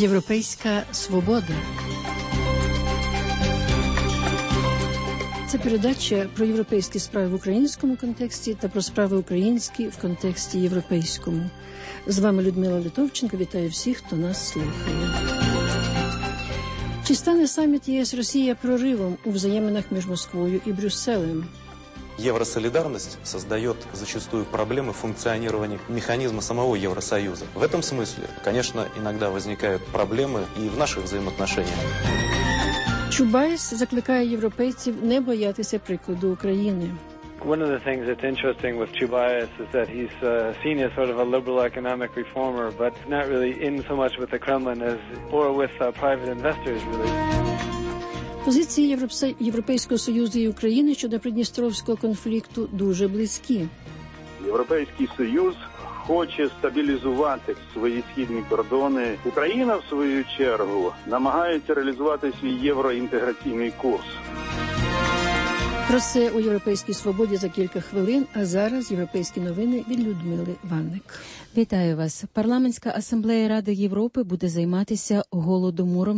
Європейська свобода. Це передача про європейські справи в українському контексті та про справи українські в контексті європейському. З вами Людмила Литовченко. Вітаю всіх, хто нас слухає. Чи стане саміт ЄС-Росія проривом у взаєминах між Москвою і Брюсселем? Евросолидарность создает зачастую проблемы функционирования механизма самого Евросоюза. В этом смысле, конечно, иногда возникают проблемы и в наших взаимоотношениях. Чубайс закликає європейців не боятися прикладу України. One of the things that's interesting with Chubais is that he's seen as sort of a liberal economic reformer, but not really in so much with the Kremlin as or with private investors, really. Позиції Європейського Союзу і України щодо Придністровського конфлікту дуже близькі. Європейський Союз хоче стабілізувати свої східні кордони. Україна, в свою чергу, намагається реалізувати свій євроінтеграційний курс. Про це у «Європейській свободі» за кілька хвилин, а зараз європейські новини від Людмили Ванник. Вітаю вас. Парламентська асамблея Ради Європи буде займатися голодомором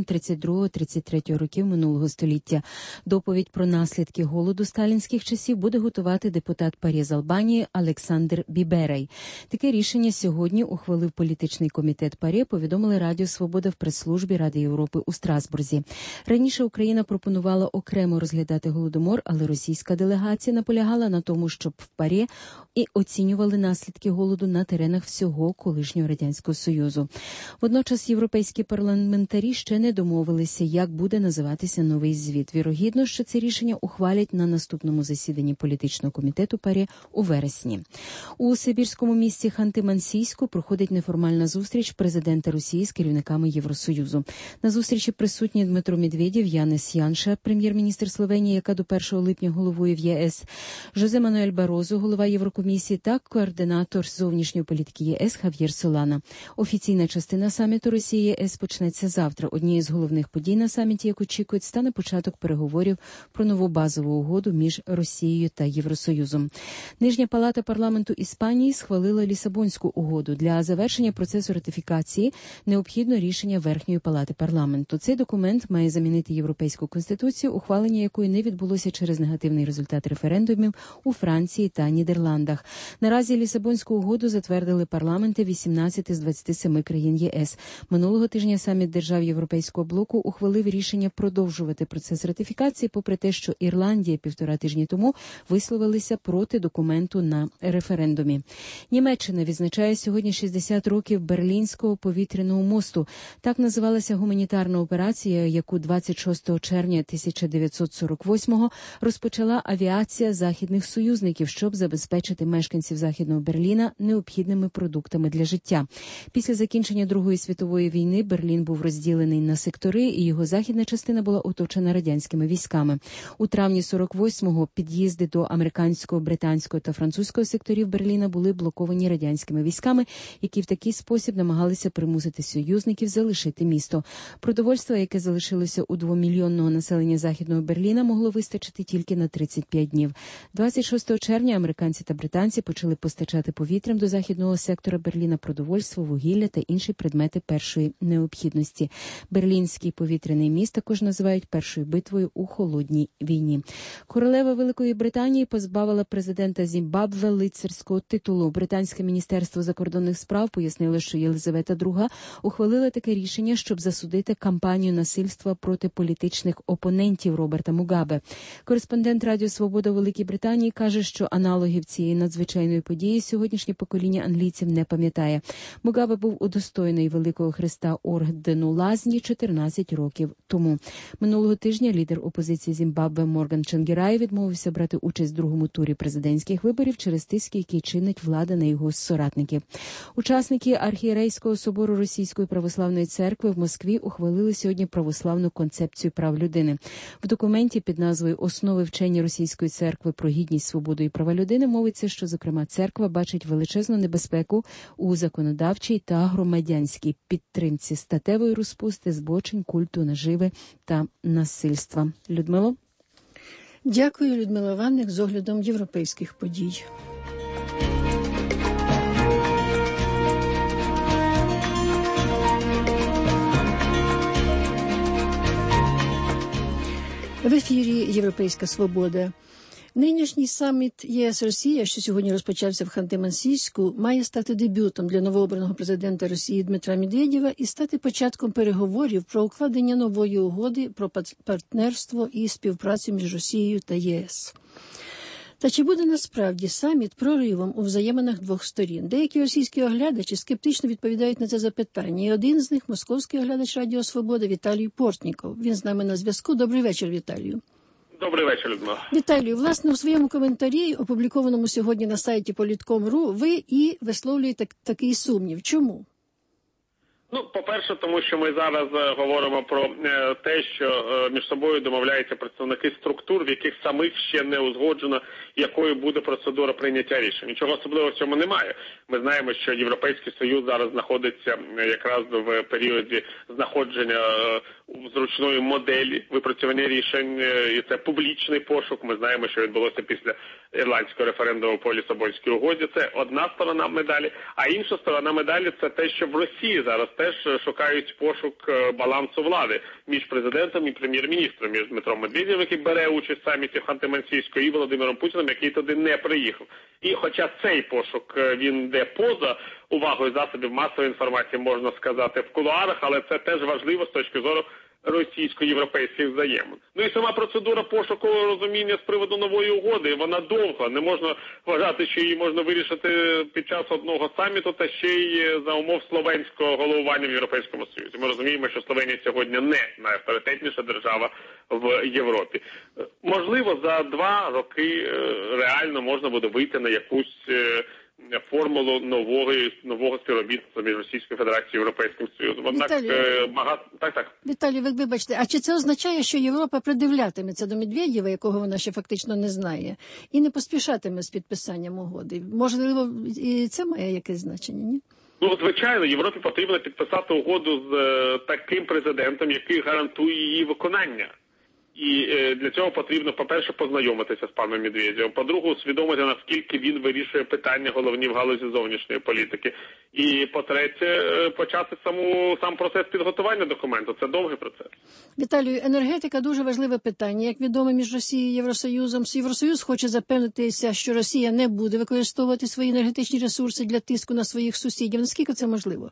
32-33 років минулого століття. Доповідь про наслідки голоду сталінських часів буде готувати депутат ПАРЄ з Албанії Олександр Біберей. Таке рішення сьогодні ухвалив політичний комітет ПАРЄ, повідомили Радіо Свобода в прес-службі Ради Європи у Страсбурзі. Раніше Україна пропонувала окремо розглядати голодомор, але російська делегація наполягала на тому, щоб в ПАРЄ і оцінювали наслідки голоду на теренах всього колишнього Радянського Союзу. Водночас європейські парламентарі ще не домовилися, як буде називатися новий звіт. Вірогідно, що це рішення ухвалять на наступному засіданні політичного комітету ПАРЄ у вересні. У сибірському місті Ханти-Мансійську проходить неформальна зустріч президента Росії з керівниками Євросоюзу. На зустрічі присутні Дмитро Медведєв, Янис Янша, прем'єр-міністр Словенії, яка до 1 липня головує в ЄС, Жозе Мануель Барозо, голова Єврокомісії, та координатор зовнішньої політики ЄС Хав'єр Солана. Офіційна частина саміту Росії-ЄС почнеться завтра. Однією з головних подій на саміті, як очікують, стане початок переговорів про нову базову угоду між Росією та Євросоюзом. Нижня палата парламенту Іспанії схвалила Лісабонську угоду. Для завершення процесу ратифікації необхідно рішення Верхньої палати парламенту. Цей документ має замінити Європейську конституцію, ухвалення якої не відбулося через негативний результат референдумів у Франції та Нідерландах. Наразі Лісабонську угоду затвердили парламенти 18 з 27 країн ЄС. Минулого тижня саміт держав Європейського блоку ухвалив рішення продовжувати процес ратифікації, попри те, що Ірландія 1,5 тижні тому висловилася проти документу на референдумі. Німеччина відзначає сьогодні 60 років Берлінського повітряного мосту. Так називалася гуманітарна операція, яку 26 червня 1948-го розпочала авіація західних союзників, щоб забезпечити мешканців Західного Берліна необхідними продуктами для життя. Після закінчення Другої світової війни Берлін був розділений на сектори, і його західна частина була оточена радянськими військами. У травні 48-го під'їзди до американського, британського та французького секторів Берліна були блоковані радянськими військами, які в такий спосіб намагалися примусити союзників залишити місто. Продовольство, яке залишилося у 2-мільйонного населення Західного Берліна, могло вистачити тільки на 35 днів. 26 червня американці та британці почали постачати повітрям до західного сектора Берліна продовольство, вугілля та інші предмети першої необхідності. Берлінський повітряний міст також називають першою битвою у холодній війні. Королева Великої Британії позбавила президента Зімбабве лицарського титулу. Британське міністерство закордонних справ пояснило, що Єлизавета II ухвалила таке рішення, щоб засудити кампанію насильства проти політичних опонентів Роберта Мугабе. Кореспондент Радіо Свобода у Великій Британії каже, що аналогів цієї надзвичайної події сьогоднішнє покоління англійців не пам'ятає. Мугабе був удостоєний Великого Хреста ордену Лазні 14 років тому. Минулого тижня лідер опозиції Зімбабве Морган Чангерай відмовився брати участь в другому турі президентських виборів через тиск, який чинить влада на його соратників. Учасники архієрейського собору Російської православної церкви в Москві ухвалили сьогодні православну концепцію прав людини. В документі під назвою «Основи вчення Російської церкви про гідність, свободу і права людини» мовиться, що, зокрема, церква бачить величезну небезпеку у законодавчій та громадянській підтримці статевої розпусти, збочень, культу наживи та насильства. Людмило? Дякую, Людмила Ванник, з оглядом європейських подій. ефірі «Європейська свобода». Нинішній саміт ЄС-Росія, що сьогодні розпочався в Ханти-Мансійську, має стати дебютом для новообраного президента Росії Дмитра Медведєва і стати початком переговорів про укладення нової угоди про партнерство і співпрацю між Росією та ЄС. Та чи буде насправді саміт проривом у взаєминах двох сторін? Деякі російські оглядачі скептично відповідають на це запитання. І один з них – московський оглядач Радіо Свобода Віталій Портніков. Він з нами на зв'язку. Добрий вечір, Віталію. Добрий вечір, Людмила. Віталію, власне, у своєму коментарі, опублікованому сьогодні на сайті Politkom.ru, ви і висловлюєте такий сумнів. Чому? По-перше, тому що ми зараз говоримо про те, що між собою домовляються представники структур, в яких самих ще не узгоджено, якою буде процедура прийняття рішень. Нічого особливого в цьому немає. Ми знаємо, що Європейський Союз зараз знаходиться якраз в періоді знаходження зручної моделі випрацювання рішень, і це публічний пошук. Ми знаємо, що відбулося після ірландського референдуму по Лісабонській угоді. Це одна сторона медалі, а інша сторона медалі – це те, що в Росії зараз теж шукають пошук балансу влади між президентом і прем'єр-міністром, між Дмитром Медведєвим, який бере участь в саміті в Ханти-Мансійську, і Володимиром Путіним, який туди не приїхав. І хоча цей пошук, він йде поза увагою засобів масової інформації, можна сказати, в кулуарах, але це теж важливо з точки зору російсько-європейських взаємин. І сама процедура пошуку розуміння з приводу нової угоди, вона довга. Не можна вважати, що її можна вирішити під час одного саміту, та ще й за умов словенського головування в Європейському Союзі. Ми розуміємо, що Словенія сьогодні не найавторитетніша держава в Європі. Можливо, за 2 роки реально можна буде вийти на якусь формулу нового співробітництва між Російською Федерацією і Європейським Союзом. Однак Віталій, ви вибачте, а чи це означає, що Європа придивлятиметься до Медведєва, якого вона ще фактично не знає, і не поспішатиме з підписанням угоди? Можливо, і це має якесь значення, ні? Звичайно, Європі потрібно підписати угоду з таким президентом, який гарантує її виконання. І для цього потрібно, по-перше, познайомитися з паном Медведєвим, по-друге, усвідомити, наскільки він вирішує питання головні в галузі зовнішньої політики. І, по-третє, почати сам процес підготування документу. Це довгий процес. Віталію, енергетика – дуже важливе питання. Як відомо, між Росією і Євросоюзом, Євросоюз хоче запевнитися, що Росія не буде використовувати свої енергетичні ресурси для тиску на своїх сусідів. Наскільки це можливо?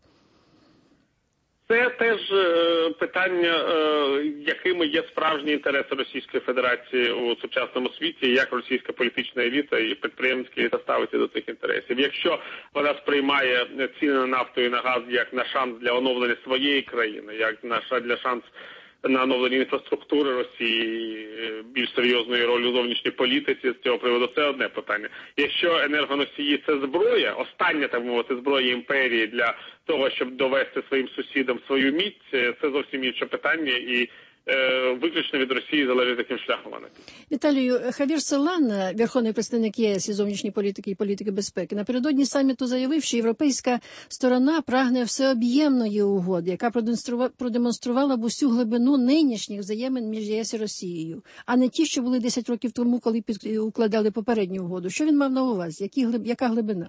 Це теж питання, якими є справжні інтереси Російської Федерації у сучасному світі, як російська політична еліта і підприємницька еліта ставиться до цих інтересів. Якщо вона сприймає ціни на нафту і на газ як на шанс для оновлення своєї країни, як для шанс на оновлення інфраструктури Росії, більш серйозної ролі у зовнішній політиці з цього приводу, це одне питання. Якщо енергоносії – це зброя, остання, так мовити, зброя імперії для того, щоб довести своїм сусідам свою міць, це зовсім інше питання і виключно від Росії залежить, яким шляхом вона. Віталію, Хавір Солана, верховний представник ЄС із зовнішньої політики і політики безпеки, напередодні саміту заявив, що європейська сторона прагне всеоб'ємної угоди, яка продемонструвала б усю глибину нинішніх взаємин між ЄС і Росією, а не ті, що були 10 років тому, коли укладали попередню угоду. Що він мав на увазі? Яка глибина?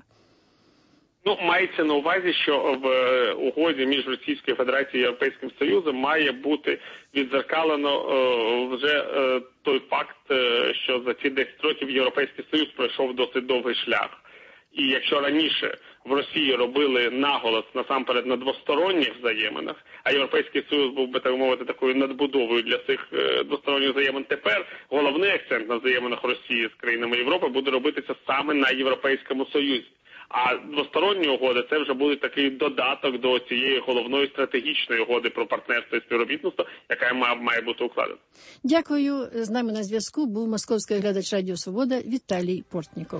Мається на увазі, що в угоді між Російською Федерацією і Європейським Союзом має бути відзеркалено вже той факт, що за ці 10 років Європейський Союз пройшов досить довгий шлях. І якщо раніше в Росії робили наголос насамперед на двосторонніх взаєминах, а Європейський Союз був би, так мовити, такою надбудовою для цих двосторонніх взаємин, тепер головний акцент на взаєминах Росії з країнами Європи буде робитися саме на Європейському Союзі. А двосторонні угоди – це вже буде такий додаток до цієї головної стратегічної угоди про партнерство і співробітництво, яка має бути укладена. Дякую. З нами на зв'язку був московський оглядач Радіо Свобода Віталій Портніков.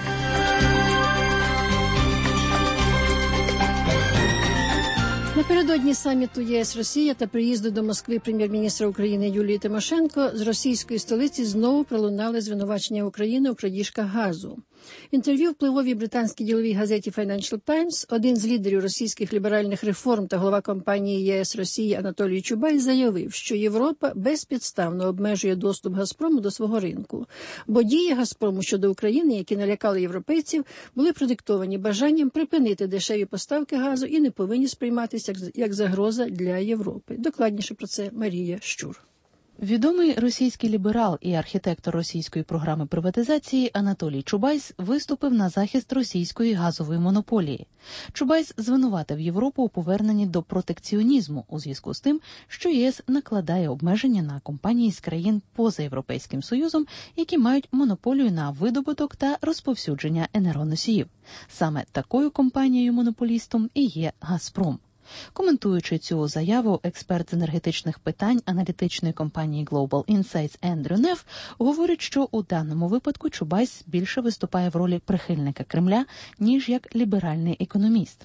Напередодні саміту ЄС-Росія та приїзду до Москви прем'єр-міністра України Юлії Тимошенко з російської столиці знову пролунали звинувачення України у крадіжках газу. В інтерв'ю впливовій британській діловій газеті Financial Times один з лідерів російських ліберальних реформ та голова компанії ЄС-Росії Анатолій Чубай заявив, що Європа безпідставно обмежує доступ «Газпрому» до свого ринку. Бо дії «Газпрому» щодо України, які налякали європейців, були продиктовані бажанням припинити дешеві поставки газу і не повинні сприйматися як загроза для Європи. Докладніше про це Марія Щур. Відомий російський ліберал і архітектор російської програми приватизації Анатолій Чубайс виступив на захист російської газової монополії. Чубайс звинуватив Європу у поверненні до протекціонізму у зв'язку з тим, що ЄС накладає обмеження на компанії з країн поза Європейським Союзом, які мають монополію на видобуток та розповсюдження енергоносіїв. Саме такою компанією-монополістом і є «Газпром». Коментуючи цю заяву, експерт з енергетичних питань аналітичної компанії Global Insights Ендрю Неф говорить, що у даному випадку Чубайс більше виступає в ролі прихильника Кремля, ніж як ліберальний економіст.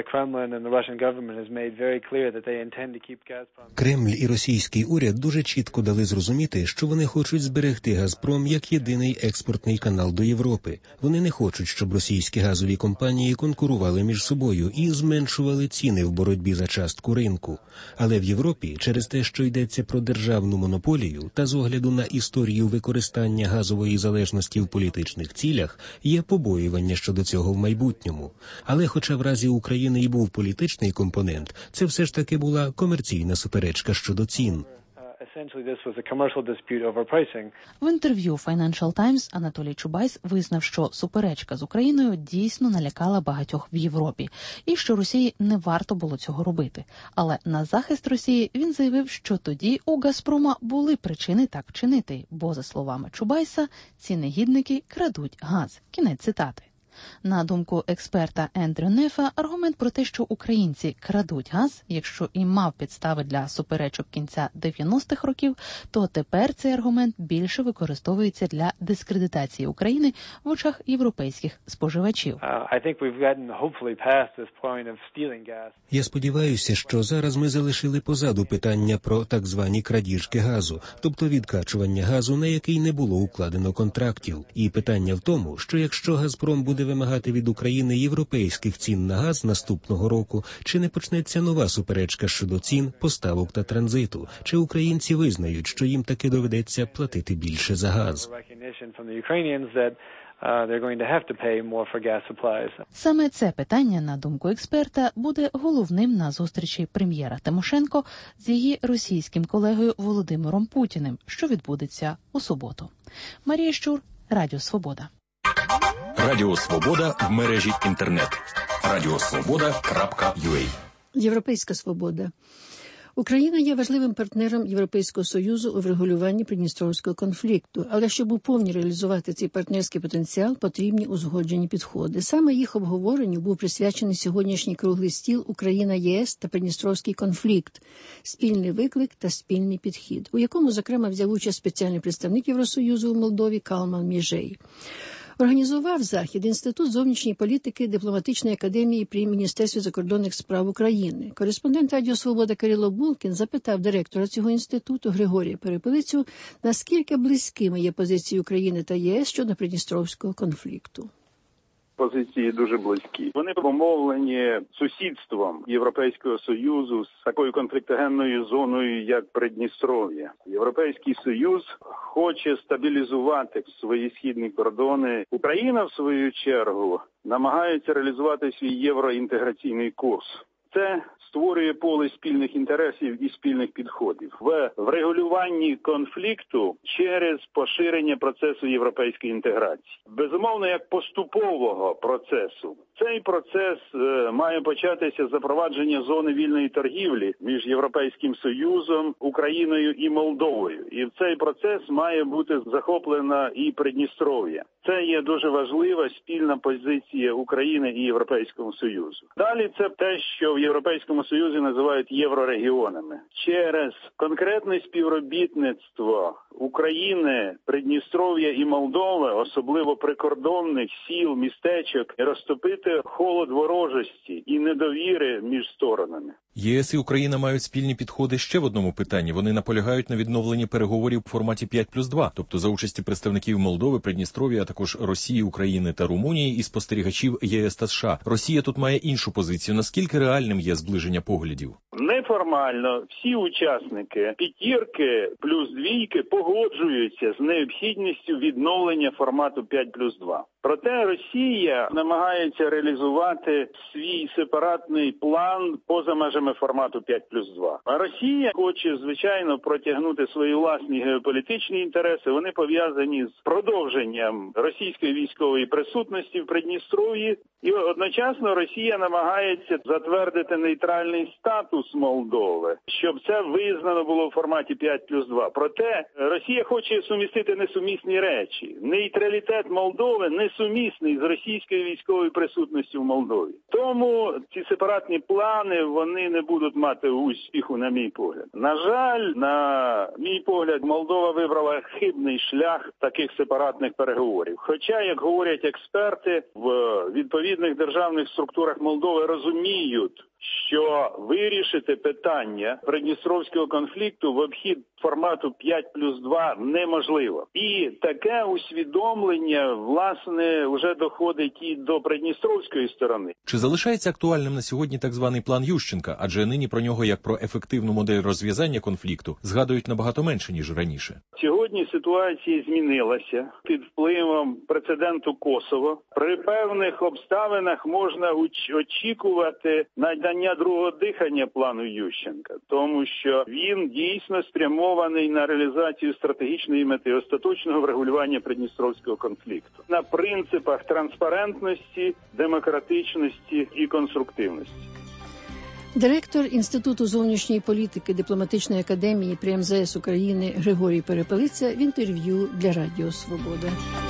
Кремль і російський уряд дуже чітко дали зрозуміти, що вони хочуть зберегти «Газпром» як єдиний експортний канал до Європи. Вони не хочуть, щоб російські газові компанії конкурували між собою і зменшували ціни в боротьбі за частку ринку. Але в Європі, через те, що йдеться про державну монополію та з огляду на історію використання газової залежності в політичних цілях, є побоювання щодо цього в майбутньому. Але хоча в разі України і був політичний компонент, це все ж таки була комерційна суперечка щодо цін. В інтерв'ю Financial Times Анатолій Чубайс визнав, що суперечка з Україною дійсно налякала багатьох в Європі і що Росії не варто було цього робити. Але на захист Росії він заявив, що тоді у «Газпрома» були причини так вчинити, бо, за словами Чубайса, ці негідники крадуть газ. Кінець цитати. На думку експерта Ендрю Нефа, аргумент про те, що українці крадуть газ, якщо і мав підстави для суперечок кінця 90-х років, то тепер цей аргумент більше використовується для дискредитації України в очах європейських споживачів. Я сподіваюся, що зараз ми залишили позаду питання про так звані крадіжки газу, тобто відкачування газу, на який не було укладено контрактів. І питання в тому, що якщо «Газпром» буде вимагати від України європейських цін на газ наступного року, чи не почнеться нова суперечка щодо цін, поставок та транзиту, чи українці визнають, що їм таки доведеться платити більше за газ. Саме це питання, на думку експерта, буде головним на зустрічі прем'єра Тимошенко з її російським колегою Володимиром Путіним, що відбудеться у суботу. Марія Щур, Радіо Свобода. Радіо Свобода в мережі інтернет. radiosvoboda.ua. Європейська свобода. Україна є важливим партнером Європейського Союзу у врегулюванні Придністровського конфлікту, але щоб уповні реалізувати цей партнерський потенціал, потрібні узгоджені підходи. Саме їх обговоренню був присвячений сьогоднішній круглий стіл «Україна-ЄС та Придністровський конфлікт. Спільний виклик та спільний підхід», у якому, зокрема, взяв участь спеціальний представник Євросоюзу у Молдові Калман Міжей. Організував захід Інститут зовнішньої політики Дипломатичної академії при Міністерстві закордонних справ України. Кореспондент Радіо Свобода Кирило Булкін запитав директора цього інституту Григорія Перепелицю, наскільки близькими є позиції України та ЄС щодо Придністровського конфлікту. Позиції дуже близькі. Вони обумовлені сусідством Європейського Союзу з такою конфліктогенною зоною, як Придністров'я. Європейський Союз хоче стабілізувати свої східні кордони. Україна, в свою чергу, намагається реалізувати свій євроінтеграційний курс. Це створює поле спільних інтересів і спільних підходів в врегулюванні конфлікту через поширення процесу європейської інтеграції. Безумовно, як поступового процесу. Цей процес має початися з запровадження зони вільної торгівлі між Європейським Союзом, Україною і Молдовою. І в цей процес має бути захоплена і Придністров'я. Це є дуже важлива спільна позиція України і Європейського Союзу. Далі це те, що в Європейському Союзі називають єврорегіонами. Через конкретне співробітництво України, Придністров'я і Молдови, особливо прикордонних сіл, містечок, розтопити холод ворожості і недовіри між сторонами. ЄС і Україна мають спільні підходи ще в одному питанні. Вони наполягають на відновленні переговорів у форматі 5+2, тобто за участі представників Молдови, Придністров'я, а також Росії, України та Румунії і спостерігачів ЄС та США. Росія тут має іншу позицію. Наскільки реальним є зближення поглядів? неформально всі учасники п'ятірки плюс двійки погоджуються з необхідністю відновлення формату 5+2. Проте Росія намагається реалізувати свій сепаратний план поза межами формату 5+2. А Росія хоче, звичайно, протягнути свої власні геополітичні інтереси. Вони пов'язані з продовженням російської військової присутності в Придністров'ї. І одночасно Росія намагається затвердити нейтральний статус Молдови, щоб це визнано було в форматі 5+2. Проте Росія хоче сумістити несумісні речі. Нейтралітет Молдови несумісний з російською військовою присутністю в Молдові. Тому ці сепаратні плани, вони не будуть мати успіху, на мій погляд. На жаль, на мій погляд, Молдова вибрала хибний шлях таких сепаратних переговорів. Хоча, як говорять експерти, в відповідних державних структурах Молдови розуміють, що вирішити питання придністровського конфлікту в обхід формату 5+2 неможливо. І таке усвідомлення, власне, вже доходить і до придністровської сторони. Чи залишається актуальним на сьогодні так званий план Ющенка? Адже нині про нього як про ефективну модель розв'язання конфлікту згадують набагато менше, ніж раніше. Сьогодні ситуація змінилася під впливом прецеденту Косово. При певних обставинах можна очікувати надання другого дихання плану Ющенка, тому що він дійсно спрямований на реалізацію стратегічної мети остаточного врегулювання придністровського конфлікту на принципах транспарентності, демократичності і конструктивності. Директор Інституту зовнішньої політики Дипломатичної академії при МЗС України Григорій Перепелиця в інтерв'ю для Радіо Свобода.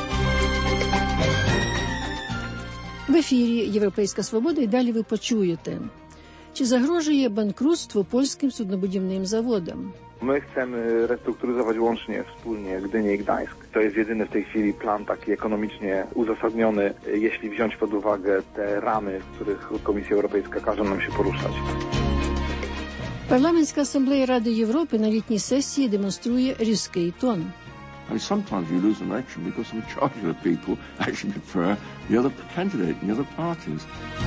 В ефірі «Європейська свобода» і далі ви почуєте. Чи загрожує банкрутство польським суднобудівним заводам? My chcemy restrukturyzować łącznie, wspólnie Gdynię i Gdańsk. To jest jedyny w tej chwili plan taki ekonomicznie uzasadniony, jeśli wziąć pod uwagę te ramy, w których Komisja Europejska każe nam się poruszać. Парламентська асамблея Ради Європи на літній сесії демонструє різкий тон. And sometimes you lose an election because the majority of people actually prefer the other candidate and the other parties.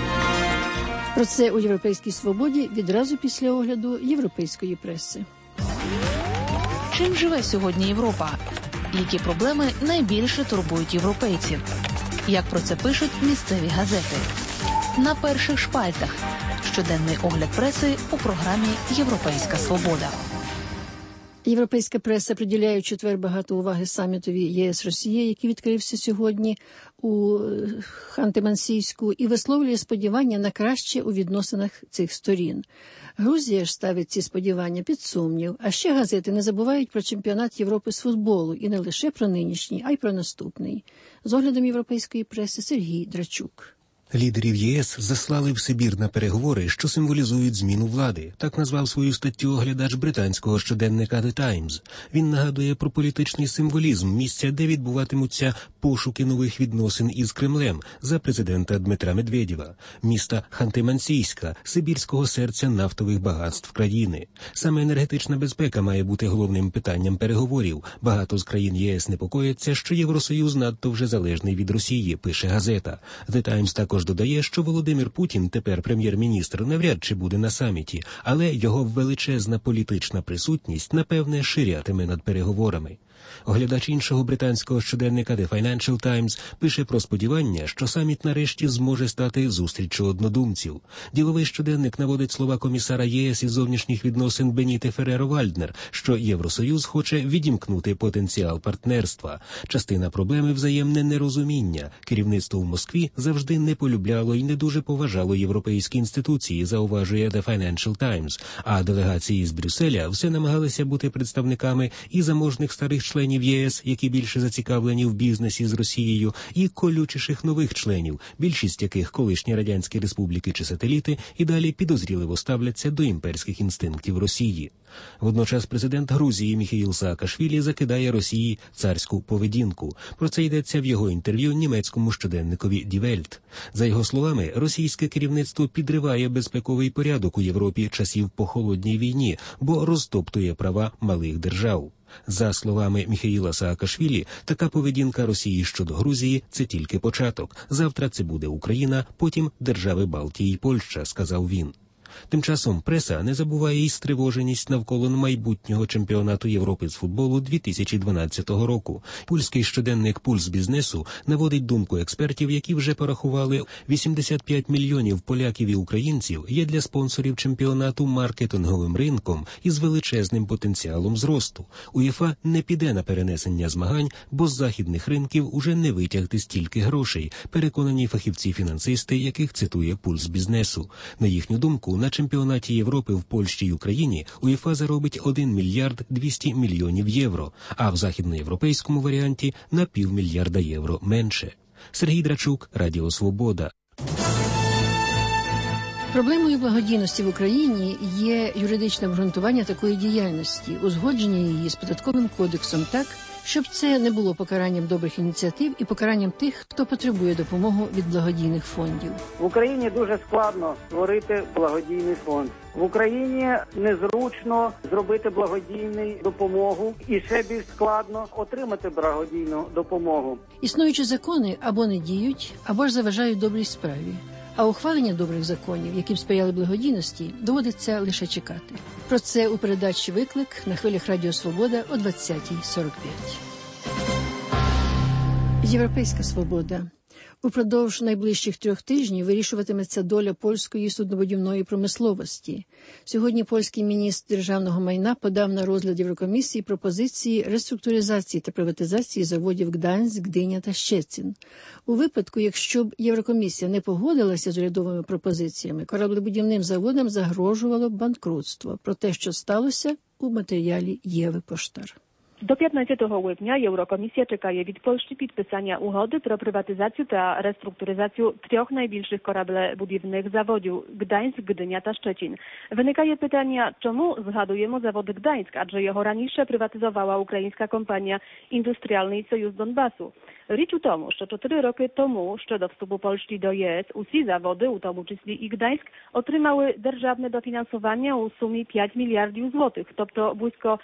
Про це у «Європейській свободі» відразу після огляду європейської преси. Чим живе сьогодні Європа? Які проблеми найбільше турбують європейців? Як про це пишуть місцеві газети? На перших шпальтах. Щоденний огляд преси у програмі «Європейська свобода». Європейська преса приділяє в четвер багато уваги самітові ЄС-Росія, який відкрився сьогодні у Ханти-Мансійську, і висловлює сподівання на краще у відносинах цих сторін. Грузія ж ставить ці сподівання під сумнів. А ще газети не забувають про чемпіонат Європи з футболу, і не лише про нинішній, а й про наступний. З оглядом європейської преси Сергій Драчук. Лідерів ЄС заслали в Сибір на переговори, що символізують зміну влади. Так назвав свою статтю оглядач британського щоденника The Times. Він нагадує про політичний символізм місця, де відбуватимуться пошуки нових відносин із Кремлем за президента Дмитра Медведєва. Міста Ханти-Мансійська, сибірського серця нафтових багатств країни. Саме енергетична безпека має бути головним питанням переговорів. Багато з країн ЄС непокояться, що Євросоюз надто вже залежний від Росії, пише газета. The Times також додає, що Володимир Путін, тепер прем'єр-міністр, навряд чи буде на саміті, але його величезна політична присутність, напевне, ширятиме над переговорами. Оглядач іншого британського щоденника The Financial Times пише про сподівання, що саміт нарешті зможе стати зустріччю однодумців. Діловий щоденник наводить слова комісара ЄС із зовнішніх відносин Беніте Ферреро-Вальднер, що Євросоюз хоче відімкнути потенціал партнерства. Частина проблеми – взаємне нерозуміння. Керівництво в Москві завжди не полюбляло і не дуже поважало європейські інституції, зауважує The Financial Times, а делегації з Брюсселя все намагалися бути представниками і заможних старих членів ЄС, які більше зацікавлені в бізнесі з Росією, і колючіших нових членів, більшість яких колишні радянські республіки чи сателіти, і далі підозріливо ставляться до імперських інстинктів Росії. Водночас президент Грузії Міхеїл Саакашвілі закидає Росії царську поведінку. Про це йдеться в його інтерв'ю німецькому щоденникові Die Welt. За його словами, російське керівництво підриває безпековий порядок у Європі часів по холодній війні, бо розтоптує права малих держав. За словами Міхеїла Саакашвілі, така поведінка Росії щодо Грузії – це тільки початок. Завтра це буде Україна, потім держави Балтії і Польща, сказав він. Тим часом преса не забуває і стривоженість навколо майбутнього чемпіонату Європи з футболу 2012 року. Польський щоденник «Пульс бізнесу» наводить думку експертів, які вже порахували 85 мільйонів поляків і українців є для спонсорів чемпіонату маркетинговим ринком із величезним потенціалом зросту. УЄФА не піде на перенесення змагань, бо з західних ринків уже не витягти стільки грошей, переконані фахівці-фінансисти, яких цитує «Пульс бізнесу». На їхню думку, на чемпіонаті Європи в Польщі й Україні УЄФА заробить 1 мільярд 200 мільйонів євро, а в західноєвропейському варіанті на півмільярда євро менше. Сергій Драчук, Радіо Свобода. Проблемою благодійності в Україні є юридичне обґрунтування такої діяльності, узгодження її з податковим кодексом так, щоб це не було покаранням добрих ініціатив і покаранням тих, хто потребує допомоги від благодійних фондів. В Україні дуже складно створити благодійний фонд. В Україні незручно зробити благодійну допомогу і ще більш складно отримати благодійну допомогу. Існуючі закони або не діють, або ж заважають добрій справі. А ухвалення добрих законів, які б сприяли благодійності, доводиться лише чекати. Про це у передачі «Виклик» на хвилях Радіо Свобода о 20:45. Європейська свобода. Упродовж найближчих 3 тижнів вирішуватиметься доля польської суднобудівної промисловості. Сьогодні польський міністр державного майна подав на розгляд Єврокомісії пропозиції реструктуризації та приватизації заводів Гданськ, Гдиня та Щецин. У випадку, якщо б Єврокомісія не погодилася з урядовими пропозиціями, кораблебудівним заводам загрожувало б банкрутство. Про те, що сталося, у матеріалі Єви Поштар. До 15 липня Єврокомісія чекає від Польщі підписання угоди про приватизацію та реструктуризацію 3 найбільших кораблебудівних заводів – Гданськ, Gdynia та Szczecin. Виникає питання, чому згадуємо завод Gdańsk, адже його раніше приватизувала українська компанія «Індустріальний Союз Донбасу». Річ у тому, що 4 роки тому, ще до вступу Польщі до єС, усі заводи, у тому числі і Gdańsk, отримали державне дофінансування у сумі 5 мільярдів злотих, тобто близько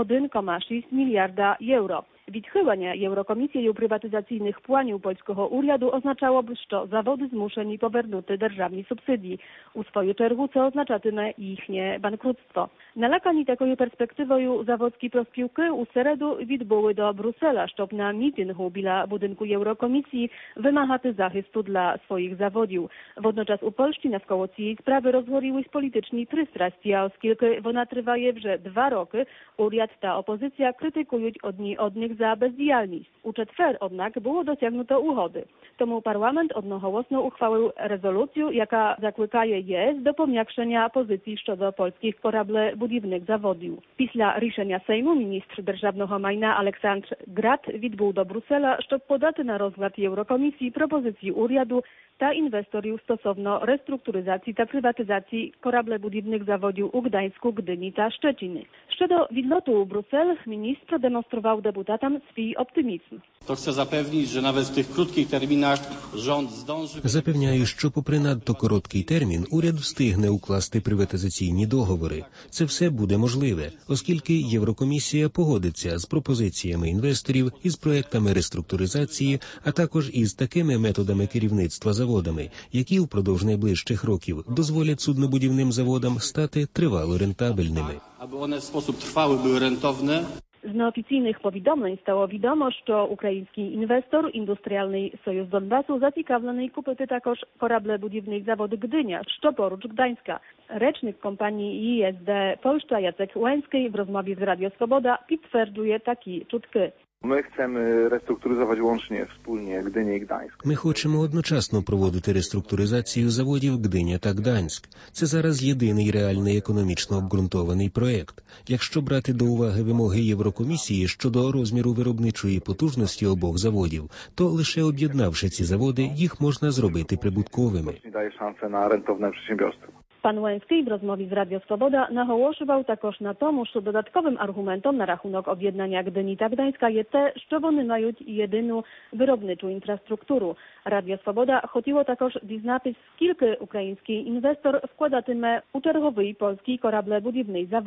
1,6 мільярда євро. Відхилення Єврокомісією приватизаційних планів польського уряду означałoby, що заводи змушені повернути державні субсидії. У свою чергу це означатиме їхнє банкрутство. Налякані такою перспективою заводські профспілки у середу відбули до Брюссела, щоб на мітингу біля будинку Єврокомісії вимагати захисту для своїх заводів. Водночас у Польщі навколо цієї справи розгорілись політичні пристрасті, а оскільки вона триває вже 2 роки, уряд та опозиція критикують одні одних za бездіяльність. У четвер, однак, було досягнуто угоди. Тому парламент одноголосно ухвалив резолюцію, яка закликає ЄС до пом'якшення позиції щодо польських кораблебудівних заводів. Після рішення Сейму міністр державного майна Олександр Град відбув до Брюссела, щоб подати на розгляд Єврокомісії пропозиції уряду та інвесторів стосовно реструктуризації та приватизації кораблебудівних заводів у Gdańsku, Gdyni та Szczecinie. Щодо відлоту у Брюссель, міністр демонстрував депутатам свій оптимізм. To chcę zapewnić, że nawet w tych krótkich terminach rząd zdąży... Запевняю, що попри надто короткий термін уряд встигне укласти приватизаційні договори. Це все буде можливе, оскільки Єврокомісія погодиться з пропозиціями інвесторів, із проектами реструктуризації, а також із такими методами керівництва заводами, які впродовж найближчих років дозволять суднобудівним заводам стати тривало рентабельними. Аби вони в спосіб trwały były rentowne. Z neoficjalnych powiadomień stało wiadomo, że ukraiński inwestor Industrialny Sojusz Donbasu zaciekawiony kupuje także kораблебудівний завод Gdynia, що поруч Gdańska. Речник компанії ЄСД Польща Jacek Łęcki w rozmowie z Radio Swoboda підтверджує такі чутки. Ми chcemy restrukturyzować łącznie, wspólnie Gdynię i Gdańsk. Ми хочемо одночасно проводити реструктуризацію заводів Гдиня та Гданськ. Це зараз єдиний реальний економічно обґрунтований проект. Якщо брати до уваги вимоги Єврокомісії щодо розміру виробничої потужності обох заводів, то лише об'єднавши ці заводи, їх можна зробити прибутковими. Daje szansę na rentowne przedsiębiorstwo. Pan Łęcki w rozmowie z Radio Swoboda naголошував також на тому, що додатковим аргументом на рахунок об'єднання Gdyni та Gdańska є те, що вони мають єдину виробничу інфраструктуру. Радіо Свобода хотіло також дізнатись, скільки український інвестор вкладатиме у черговий польський кораблебудівний завод.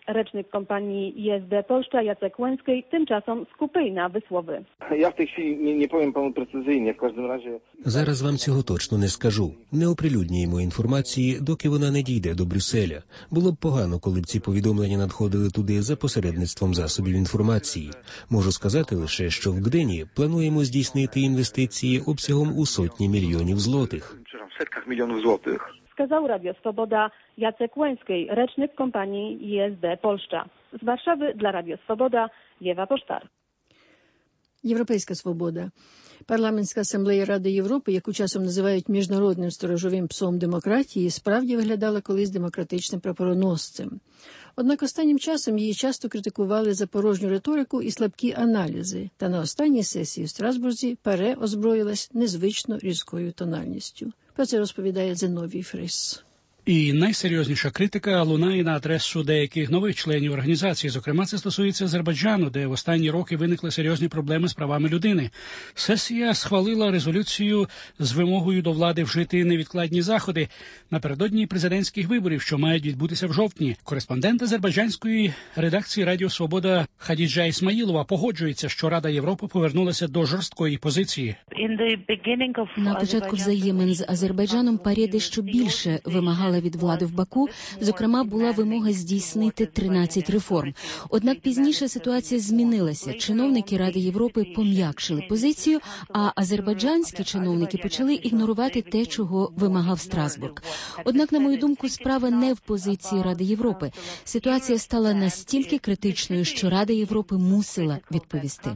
Recznik kompanii ISD Polska Jacek Łęckiej tymczasem skupij na wysłowy. Ja w tej chwili nie powiem panu precyzyjnie, w każdym razie... Зараз вам цього точно не скажу. Не оприлюднюємо інформації, доки вона не дійде до Брюсселя. Було б погано, коли б ці повідомлення надходили туди за посередництвом засобів інформації. Можу сказати лише, що в Гдині плануємо здійснити інвестиції обсягом у сотні мільйонів злотих. W setkach milionów złotych. Wskazał Radio Swoboda Jacek Łęckiej, recznik kompanii ISD Polska. Z Warszawy dla Radio Swoboda Єва Поштар. Європейська свобода. Парламентська асамблея Ради Європи, яку часом називають міжнародним сторожовим псом демократії, справді виглядала колись демократичним прапороносцем. Однак останнім часом її часто критикували за порожню риторику і слабкі аналізи, та на останній сесії в Страсбурзі ПАРЕ озброїлась незвично різкою тональністю. Про це розповідає Зиновій Фрис. І найсерйозніша критика лунає на адресу деяких нових членів організації. Зокрема, це стосується Азербайджану, де в останні роки виникли серйозні проблеми з правами людини. Сесія схвалила резолюцію з вимогою до влади вжити невідкладні заходи напередодні президентських виборів, що мають відбутися в жовтні. Кореспондент азербайджанської редакції Радіо Свобода Хадіджа Ісмаїлова погоджується, що Рада Європи повернулася до жорсткої позиції. На початку взаємин з Азербайджаном ПАРЄ дещо більше вимагала від влади в Баку, зокрема, була вимога здійснити 13 реформ. Однак пізніше ситуація змінилася. Чиновники Ради Європи пом'якшили позицію, а азербайджанські чиновники почали ігнорувати те, чого вимагав Страсбург. Однак, на мою думку, справа не в позиції Ради Європи. Ситуація стала настільки критичною, що Рада Європи мусила відповісти.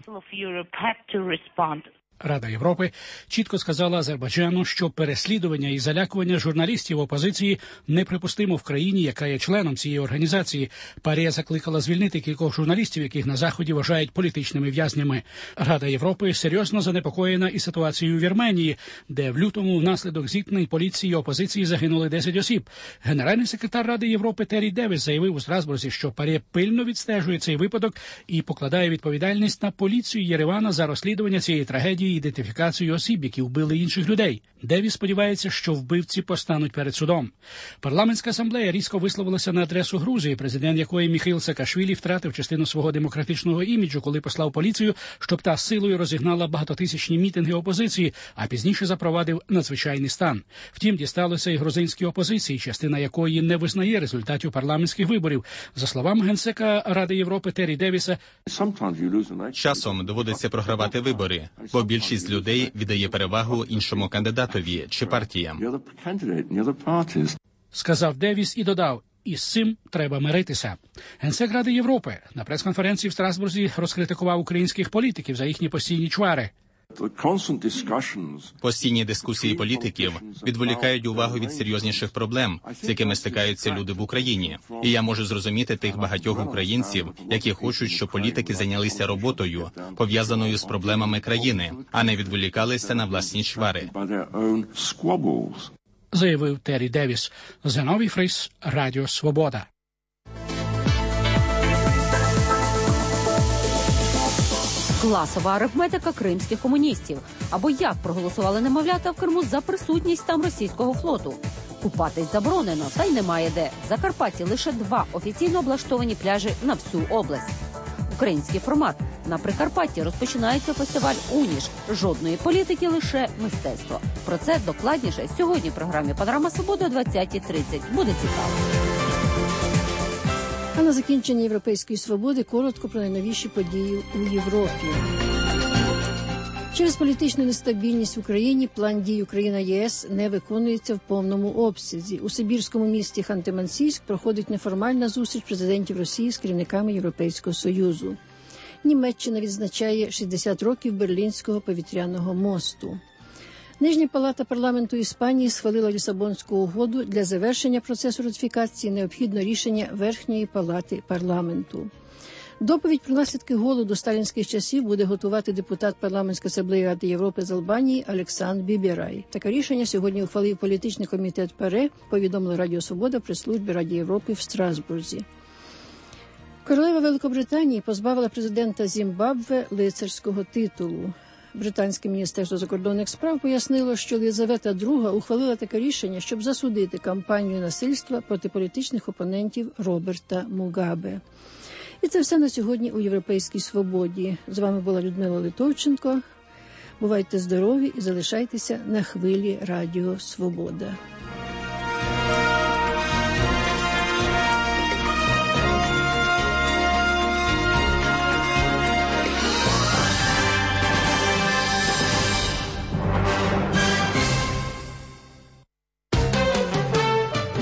Рада Європи чітко сказала Азербайджану, що переслідування і залякування журналістів опозиції неприпустимо в країні, яка є членом цієї організації. ПАРЄ закликала звільнити кількох журналістів, яких на Заході вважають політичними в'язнями. Рада Європи серйозно занепокоєна і ситуацією в Вірменії, де в лютому внаслідок зіткнень поліції і опозиції загинули 10 осіб. Генеральний секретар Ради Європи Террі Девіс заявив у Страсбурзі, що ПАРЄ пильно відстежує цей випадок і покладає відповідальність на поліцію Єревана за розслідування цієї трагедії і ідентифікацію осіб, які вбили інших людей. Девіс сподівається, що вбивці постануть перед судом. Парламентська асамблея різко висловилася на адресу Грузії, президент якої Міхаїл Саакашвілі втратив частину свого демократичного іміджу, коли послав поліцію, щоб та силою розігнала багатотисячні мітинги опозиції, а пізніше запровадив надзвичайний стан. Втім, дісталося і грузинській опозиції, частина якої не визнає результатів парламентських виборів. За словами генсека Ради Європи Террі Девіса, часом доводиться програвати вибори, бо більшість людей віддає перевагу іншому кандидатові чи партіям. Сказав Девіс і додав, і з цим треба миритися. Генсек Ради Європи на прес-конференції в Страсбурзі розкритикував українських політиків за їхні постійні чвари. Постійні дискусії політиків відволікають увагу від серйозніших проблем, з якими стикаються люди в Україні. І я можу зрозуміти тих багатьох українців, які хочуть, щоб політики зайнялися роботою, пов'язаною з проблемами країни, а не відволікалися на власні чвари. Заявив Террі Девіс. Зиновій Фрис, Радіо Свобода. Класова арифметика кримських комуністів. Або як проголосували немовлята в Криму за присутність там російського флоту. Купатись заборонено, та й немає де. В Закарпатті лише 2 офіційно облаштовані пляжі на всю область. Український формат. На Прикарпатті розпочинається фестиваль «Уніж». Жодної політики, лише мистецтво. Про це докладніше сьогодні в програмі «Панорама Свободи» о 20:30. Буде цікаво. А на закінчення «Європейської свободи» коротко про найновіші події у Європі. Через політичну нестабільність в Україні план дій Україна-ЄС не виконується в повному обсязі. У сибірському місті Ханти-Мансійськ проходить неформальна зустріч президентів Росії з керівниками Європейського Союзу. Німеччина відзначає 60 років Берлінського повітряного мосту. Нижня палата парламенту Іспанії схвалила Лісабонську угоду. Для завершення процесу ратифікації необхідно рішення Верхньої палати парламенту. Доповідь про наслідки голоду сталінських часів буде готувати депутат парламентської асамблеї Ради Європи з Албанії Олександр Біберай. Таке рішення сьогодні ухвалив політичний комітет ПАРЄ, повідомила Радіо Свобода при службі Ради Європи в Страсбурзі. Королева Великобританії позбавила президента Зімбабве лицарського титулу. британське міністерство закордонних справ пояснило, що Єлизавета II ухвалила таке рішення, щоб засудити кампанію насильства проти політичних опонентів Роберта Мугабе. І це все на сьогодні у «Європейській свободі». З вами була Людмила Литовченко. Бувайте здорові і залишайтеся на хвилі Радіо Свобода.